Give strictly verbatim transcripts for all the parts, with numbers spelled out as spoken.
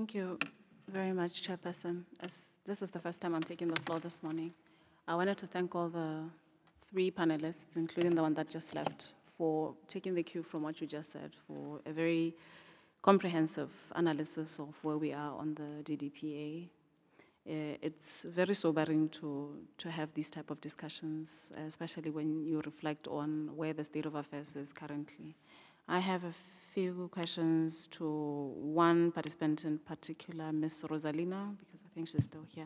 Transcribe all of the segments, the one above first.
Thank you very much, Chairperson. As this is the first time I'm taking the floor this morning, I wanted to thank all the three panelists, including the one that just left, for taking the cue from what you just said, for a very comprehensive analysis of where we are on the D D P A. Uh, It's very sobering to, to have these type of discussions, especially when you reflect on where the state of affairs is currently. I have a few questions to one participant in particular, Miss Rosalina, because I think she's still here.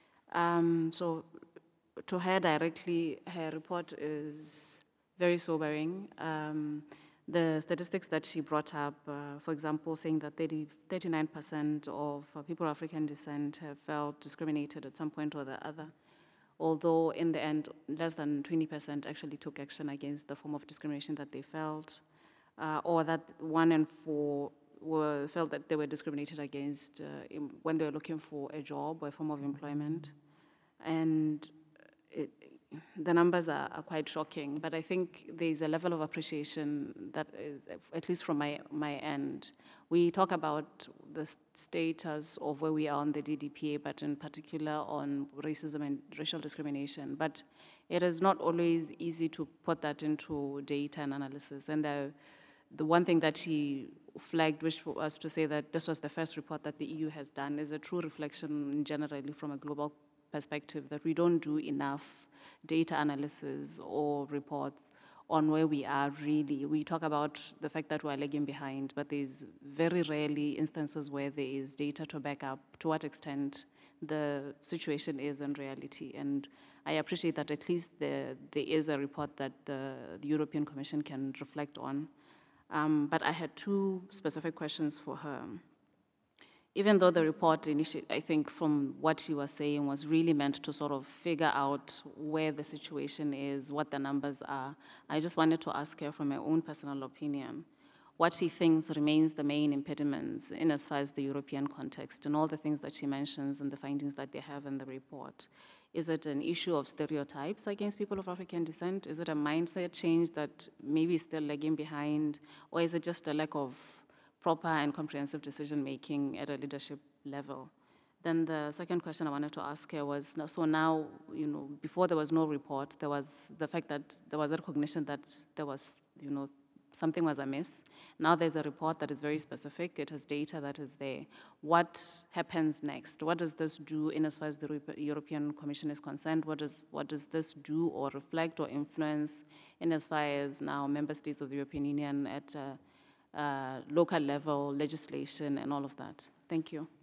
Um, so to her directly, her report is very sobering. Um, the statistics that she brought up, uh, for example, saying that thirty, thirty-nine percent of uh, people of African descent have felt discriminated at some point or the other, although in the end, less than twenty percent actually took action against the form of discrimination that they felt, uh, or that one in four were, felt that they were discriminated against uh, in, when they were looking for a job or a form of employment. And it, the numbers are, are quite shocking, but I think there's a level of appreciation that is, at least from my, my end. We talk about the status of where we are on the D D P A, but in particular on racism and racial discrimination. But it is not always easy to put that into data and analysis. And the, the one thing that she flagged, which was to say that this was the first report that the E U has done, is a true reflection generally from a global perspective that we don't do enough data analysis or reports on where we are really. We talk about the fact that we're lagging behind, but there's very rarely instances where there is data to back up to what extent the situation is in reality. And I appreciate that at least there, there is a report that the, the European Commission can reflect on. Um, but I had two specific questions for her. Even though the report initially, I think from what she was saying, was really meant to sort of figure out where the situation is, what the numbers are, I just wanted to ask her from her own personal opinion, what she thinks remains the main impediments in as far as the European context and all the things that she mentions and the findings that they have in the report. Is it an issue of stereotypes against people of African descent? Is it a mindset change that maybe is still lagging behind? Or is it just a lack of proper and comprehensive decision making at a leadership level? Then the second question I wanted to ask her was, so now, you know, before there was no report, there was the fact that there was a recognition that there was, you know, something was amiss. Now there's a report that is very specific. It has data that is there. What happens next? What does this do in as far as the European Commission is concerned? What does, what does this do or reflect or influence in as far as now member states of the European Union at uh, uh, local level, legislation, and all of that? Thank you.